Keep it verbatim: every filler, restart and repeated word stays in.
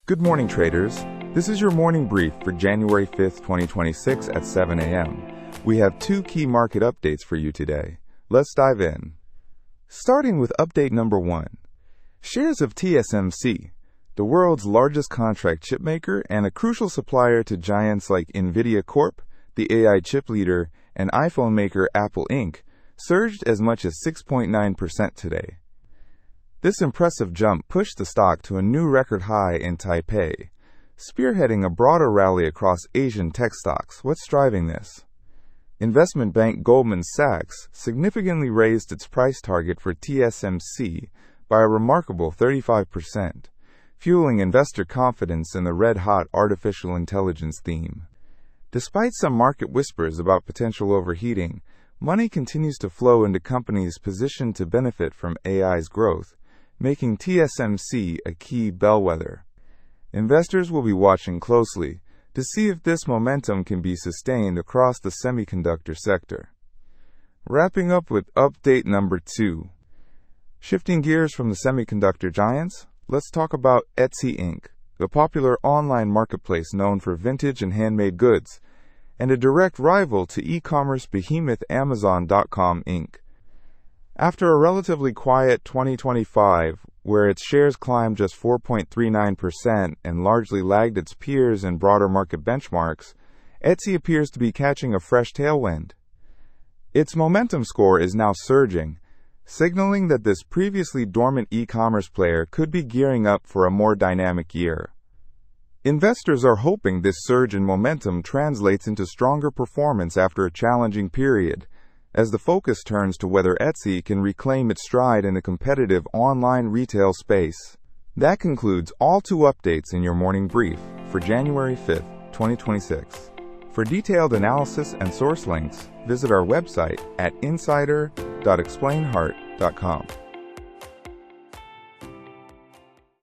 Good morning, traders. This is your morning brief for January fifth, twenty twenty-six at seven a m We have two key market updates for you today. Let's dive in. Starting with update number one. Shares of T S M C, the world's largest contract chipmaker and a crucial supplier to giants like NVIDIA Corp, the A I chip leader, and iPhone maker Apple Incorporated, surged as much as six point nine percent today. This impressive jump pushed the stock to a new record high in Taipei, spearheading a broader rally across Asian tech stocks. What's driving this? Investment bank Goldman Sachs significantly raised its price target for T S M C by a remarkable thirty-five percent, fueling investor confidence in the red-hot artificial intelligence theme. Despite some market whispers about potential overheating, money continues to flow into companies positioned to benefit from A I's growth, making T S M C a key bellwether. Investors will be watching closely to see if this momentum can be sustained across the semiconductor sector. Wrapping up with update number two. Shifting gears from the semiconductor giants, let's talk about Etsy Incorporated, the popular online marketplace known for vintage and handmade goods, and a direct rival to e-commerce behemoth Amazon dot com Incorporated. After a relatively quiet twenty twenty-five, where its shares climbed just four point three nine percent and largely lagged its peers and broader market benchmarks, Etsy appears to be catching a fresh tailwind. Its momentum score is now surging, signaling that this previously dormant e-commerce player could be gearing up for a more dynamic year. Investors are hoping this surge in momentum translates into stronger performance after a challenging period, as the focus turns to whether Etsy can reclaim its stride in the competitive online retail space. That concludes all two updates in your morning brief for January fifth, twenty twenty-six. For detailed analysis and source links, visit our website at insider dot explain heart dot com.